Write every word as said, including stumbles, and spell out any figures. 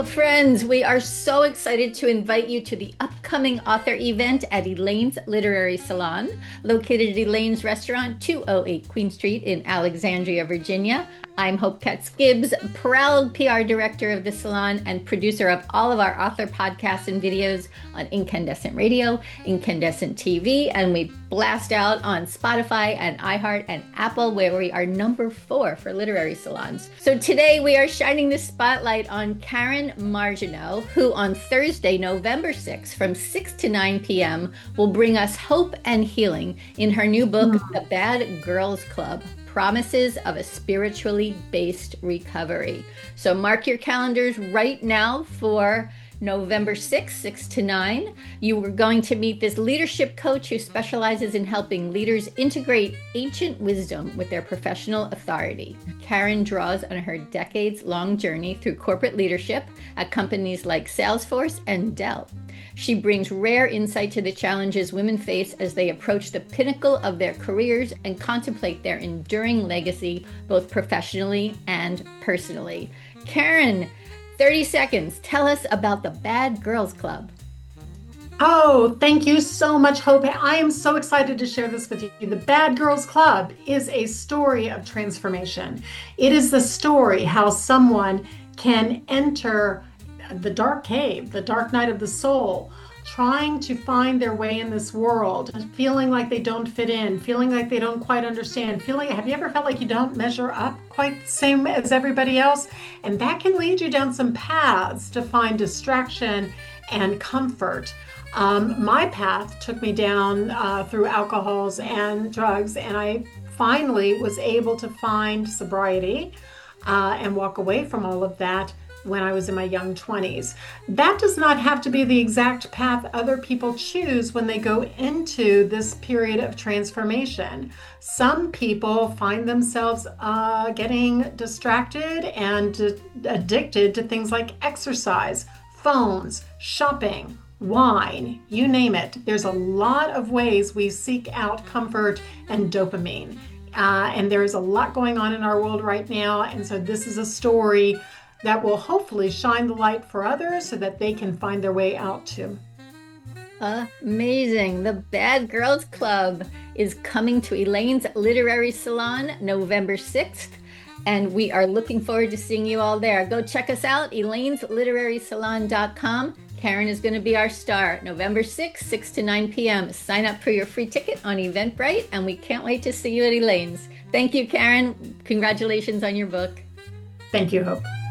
Hello, friends. We are so excited to invite you to the upcoming author event at Elaine's Literary Salon, located at Elaine's Restaurant, two oh eight Queen Street in Alexandria, Virginia. I'm Hope Katz Gibbs, proud P R director of the salon and producer of all of our author podcasts and videos on Incandescent Radio, Incandescent T V, and we blast out on Spotify and iHeart and Apple, where we are number four for literary salons. So today we are shining the spotlight on Karen Margenau, who on Thursday, November sixth, from six to nine p.m. will bring us hope and healing in her new book, The Bad Girls Club: Promises of a Spiritually Based Recovery. So mark your calendars right now for November sixth, six to nine. You are going to meet this leadership coach who specializes in helping leaders integrate ancient wisdom with their professional authority. Karen draws on her decades-long journey through corporate leadership at companies like Salesforce and Dell. She brings rare insight to the challenges women face as they approach the pinnacle of their careers and contemplate their enduring legacy, both professionally and personally. Karen, thirty seconds. Tell us about the Bad Girls Club. Oh, thank you so much, Hope. I am so excited to share this with you. The Bad Girls Club is a story of transformation. It is the story how someone can enter the dark cave, the dark night of the soul, trying to find their way in this world, feeling like they don't fit in, feeling like they don't quite understand, feeling, have you ever felt like you don't measure up quite the same as everybody else? And that can lead you down some paths to find distraction and comfort. Um, my path took me down uh, through alcohols and drugs, and I finally was able to find sobriety uh, and walk away from all of that when I was in my young twenties. That does not have to be the exact path other people choose when they go into this period of transformation. Some people find themselves uh, getting distracted and uh, addicted to things like exercise, phones, shopping, wine, you name it. There's a lot of ways we seek out comfort and dopamine. Uh, and there's a lot going on in our world right now. And so this is a story that will hopefully shine the light for others so that they can find their way out too. Amazing. The Bad Girls Club is coming to Elaine's Literary Salon November sixth, and we are looking forward to seeing you all there. Go check us out, elaine's literary salon dot com. Karen is going to be our star, November sixth, six to nine p.m. Sign up for your free ticket on Eventbrite, and we can't wait to see you at Elaine's. Thank you, Karen. Congratulations on your book. Thank you, Hope.